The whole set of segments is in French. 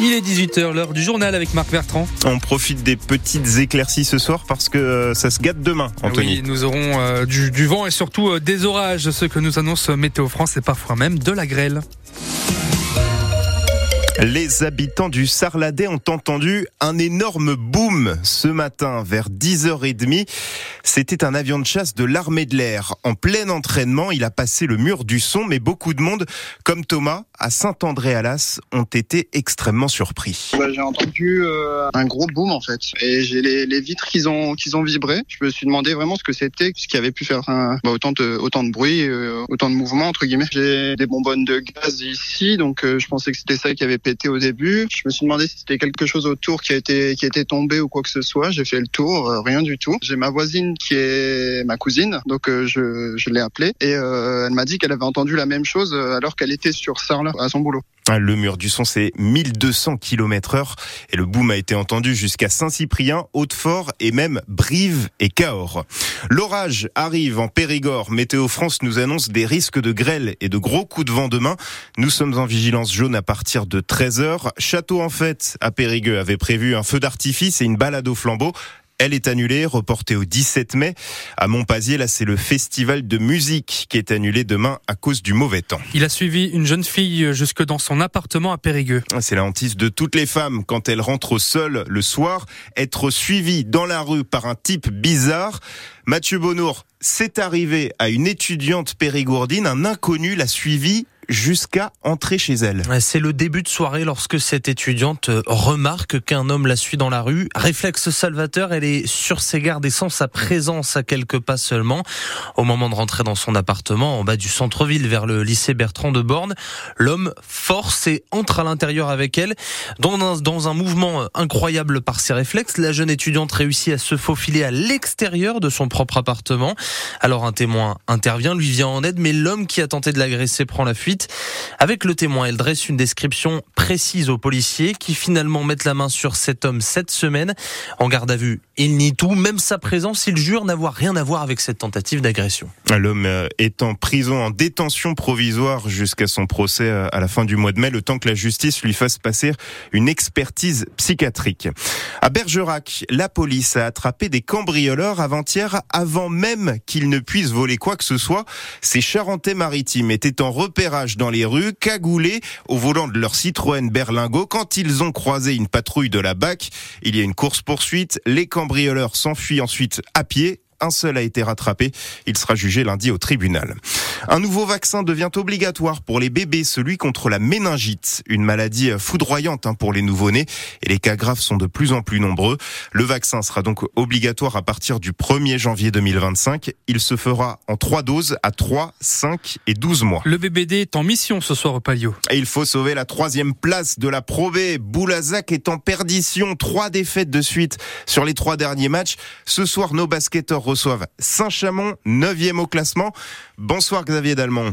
Il est 18h, l'heure du journal avec Marc Bertrand. On profite des petites éclaircies ce soir parce que ça se gâte demain, Anthony. Oui, nous aurons du vent et surtout des orages, ce que nous annonce Météo France et parfois même de la grêle. Les habitants du Sarladais ont entendu un énorme boom ce matin vers 10h30. C'était un avion de chasse de l'armée de l'air. En plein entraînement, il a passé le mur du son, mais beaucoup de monde, comme Thomas, à Saint-André-à-Las, ont été extrêmement surpris. J'ai entendu un gros boom en fait. Et j'ai les vitres qui ont vibré. Je me suis demandé vraiment ce que c'était, ce qui avait pu faire autant de bruit, autant de mouvement entre guillemets. J'ai des bonbonnes de gaz ici, donc je pensais que c'était ça qui avait pété au début. Je me suis demandé si c'était quelque chose autour qui était tombé ou quoi que ce soit. J'ai fait le tour, rien du tout. J'ai ma voisine qui est ma cousine, donc je l'ai appelée et elle m'a dit qu'elle avait entendu la même chose alors qu'elle était sur Sarlat à son boulot. Le mur du son, c'est 1200 km/h et le boom a été entendu jusqu'à Saint-Cyprien, Hautefort et même Brive et Cahors. L'orage arrive en Périgord. Météo France nous annonce des risques de grêle et de gros coups de vent demain. Nous sommes en vigilance jaune à partir de 13h. Château en Fête à Périgueux avait prévu un feu d'artifice et une balade au flambeau. Elle est annulée, reportée au 17 mai. À Montpazier, là, c'est le festival de musique qui est annulé demain à cause du mauvais temps. Il a suivi une jeune fille jusque dans son appartement à Périgueux. C'est la hantise de toutes les femmes quand elles rentrent seules le soir. Être suivies dans la rue par un type bizarre. Mathieu Bonnour, c'est arrivé à une étudiante périgourdine. Un inconnu l'a suivie jusqu'à entrer chez elle. C'est le début de soirée lorsque cette étudiante remarque qu'un homme la suit dans la rue. Réflexe salvateur, elle est sur ses gardes et sent sa présence à quelques pas seulement. Au moment de rentrer dans son appartement en bas du centre-ville vers le lycée Bertrand de Born, l'homme force et entre à l'intérieur avec elle. Dans un mouvement incroyable par ses réflexes, la jeune étudiante réussit à se faufiler à l'extérieur de son propre appartement. Alors un témoin intervient, lui vient en aide, mais l'homme qui a tenté de l'agresser prend la fuite. Avec le témoin, elle dresse une description précise aux policiers qui finalement mettent la main sur cet homme cette semaine. En garde à vue, il nie tout, même sa présence, il jure n'avoir rien à voir avec cette tentative d'agression. L'homme est en prison, en détention provisoire jusqu'à son procès à la fin du mois de mai, le temps que la justice lui fasse passer une expertise psychiatrique. À Bergerac, la police a attrapé des cambrioleurs avant-hier, avant même qu'ils ne puissent voler quoi que ce soit. Ces Charentais-Maritimes étaient en repérage dans les rues, cagoulés au volant de leur Citroën Berlingot. Quand ils ont croisé une patrouille de la BAC, il y a une course-poursuite. Les cambrioleurs s'enfuient ensuite à pied. Un seul a été rattrapé. Il sera jugé lundi au tribunal. Un nouveau vaccin devient obligatoire pour les bébés, celui contre la méningite. Une maladie foudroyante pour les nouveau-nés et les cas graves sont de plus en plus nombreux. Le vaccin sera donc obligatoire à partir du 1er janvier 2025. Il se fera en 3 doses à 3, 5 et 12 mois. Le BBD est en mission ce soir au Palio. Et il faut sauver la 3e place de la Pro B. Boulazac est en perdition. 3 défaites de suite sur les 3 derniers matchs. Ce soir, nos basketteurs reçoivent Saint-Chamond, 9e au classement. Bonsoir Xavier Dalmont.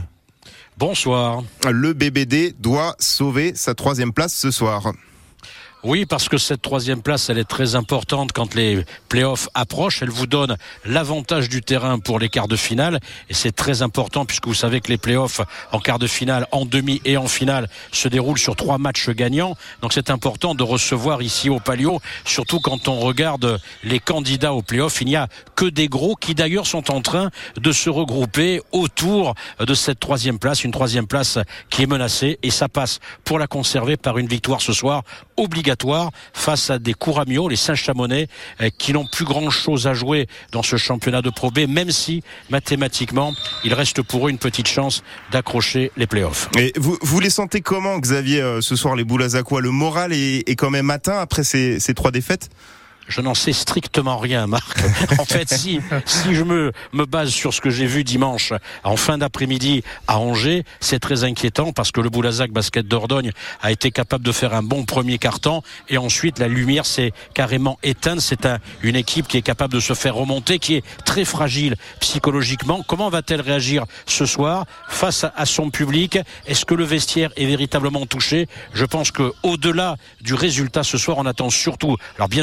Bonsoir. Le BBD doit sauver sa 3e place ce soir. Oui, parce que cette 3e place, elle est très importante quand les playoffs approchent. Elle vous donne l'avantage du terrain pour les quarts de finale. Et c'est très important puisque vous savez que les playoffs en quart de finale, en demi et en finale se déroulent sur 3 matchs gagnants. Donc c'est important de recevoir ici au Palio, surtout quand on regarde les candidats aux playoffs. Il n'y a que des gros qui d'ailleurs sont en train de se regrouper autour de cette 3e place. Une 3e place qui est menacée et ça passe pour la conserver par une victoire ce soir obligatoire face à des Couramio, les Saint-Chamonais, qui n'ont plus grand-chose à jouer dans ce championnat de Pro B, même si, mathématiquement, il reste pour eux une petite chance d'accrocher les playoffs. Et vous les sentez comment, Xavier, ce soir, les Boulazacois? Le moral est quand même atteint après ces 3 défaites? Je n'en sais strictement rien, Marc. En fait, si je me base sur ce que j'ai vu dimanche en fin d'après-midi à Angers, c'est très inquiétant parce que le Boulazac Basket Dordogne a été capable de faire un bon premier quart-temps et ensuite la lumière s'est carrément éteinte. C'est une équipe qui est capable de se faire remonter, qui est très fragile psychologiquement. Comment va-t-elle réagir ce soir face à son public? Est-ce que le vestiaire est véritablement touché? Je pense que au-delà du résultat ce soir, on attend surtout, alors bien sûr la victoire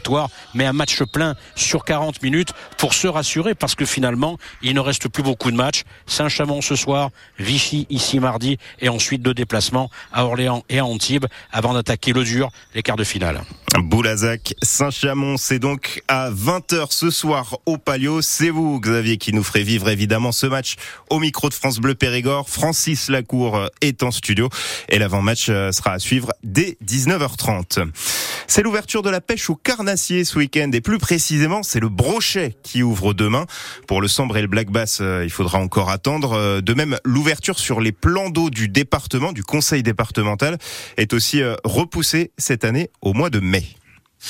victoire, mais un match plein sur 40 minutes pour se rassurer, parce que finalement, il ne reste plus beaucoup de matchs. Saint-Chamond ce soir, Vichy ici mardi, et ensuite 2 déplacements à Orléans et à Antibes avant d'attaquer le dur, les quarts de finale. Boulazac, Saint-Chamond, c'est donc à 20h ce soir au Palio. C'est vous, Xavier, qui nous ferez vivre évidemment ce match au micro de France Bleu Périgord. Francis Lacour est en studio et l'avant-match sera à suivre dès 19h30. C'est l'ouverture de la pêche au carnassier ce week-end, et plus précisément, c'est le brochet qui ouvre demain. Pour le Sambre et le Black Bass, il faudra encore attendre. De même, l'ouverture sur les plans d'eau du département, du conseil départemental, est aussi repoussée cette année au mois de mai.